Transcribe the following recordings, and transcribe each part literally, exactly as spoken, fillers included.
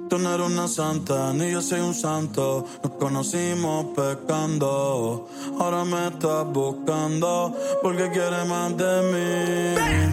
Tú no eres una santa, ni yo soy un santo. Nos conocimos pecando. Ahora me estás buscando porque quieres más de mí.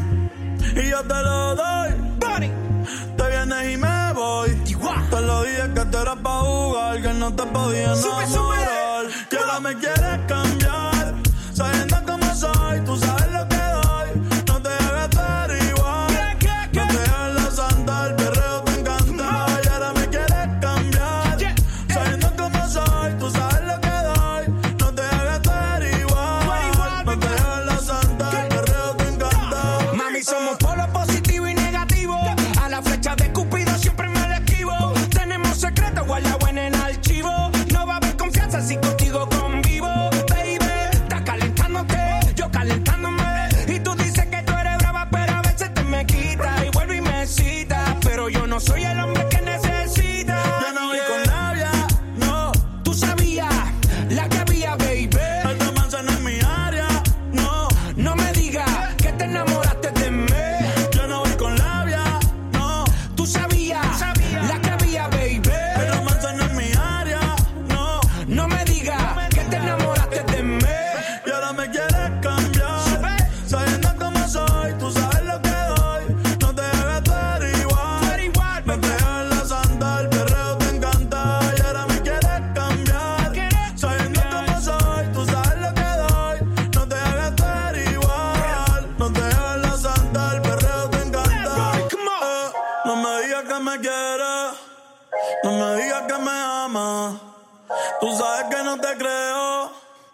Bam. Y yo te lo doy. Bunny. Te vienes y me voy. Chihuahua. Te lo dije que te era pa' jugar, que no te podía enamorar. Sube, que ahora me quieres cambiar, sabiendo cómo soy. Tú sabes lo que doy. No te hagas estar igual. ¿Qué, qué, qué? No te hagas la santa, el perreo te encanta. Y ahora me quieres cambiar, yeah, yeah, sabiendo cómo soy. Tú sabes lo que doy. No te hagas estar igual. igual no te hagas la santa, ¿qué? El perreo te encanta. Mami, somos polo positivo y negativo. A la flecha de Cupido siempre me la esquivo. Tenemos secretos guardados en el archivo. No va a haber confianza si contigo convivo. Baby, estás calentándote, yo calentándome. Y tú dices que tú eres brava, pero a veces te me quita y vuelve y me cita. Pero yo no soy el hombre que necesita. Yo no voy yeah. con labia, no. Tú sabías la que había, baby. El romance no es mi área, no. No me digas que te enamoraste de mí. Yo no voy con labia, no. Tú sabías la que había, baby. El romance no es mi área, no. No me digas que te enamoraste de mí. Y ahora me quieres cambiar, sabiendo cómo soy. Tú sabes lo que doy. No te hagas estar igual. No te hagas la santa, el perreo te encanta. Y ahora me quieres cambiar, sabiendo cómo soy. Tú sabes lo que doy. No te hagas estar igual. No te hagas la santa, el perreo te encanta. Eh, no me digas que me quieres, no me digas que me amas. Tú sabes que no te creo,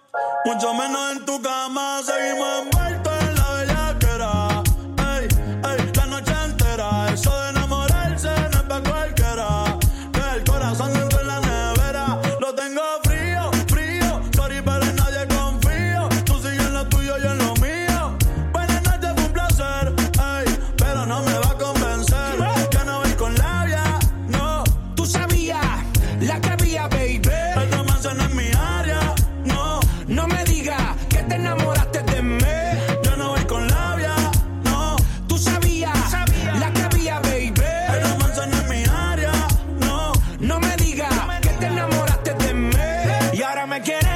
mucho menos en tu cama. Seguimos envueltos en la bellaquera. Ey, ey, la noche entera. Eso de enamorarse no es pa' cualquiera. Que el corazón dentro en la nevera lo tengo frío, frío. Sorry, pero en nadie confío. Tú sigues en lo tuyo, yo en lo mío. Buenas noches, fue un placer. Ey, pero no me va a convencer. Yo no voy con labia, no. Tú sabías la que había, baby. El romance no es mi área, no. No me digas que te enamoraste de mí. Yo no voy con labia, no. Tú sabías la que había, baby. El romance no es mi área, no. No me digas que te enamoraste de mí. Y ahora me quieres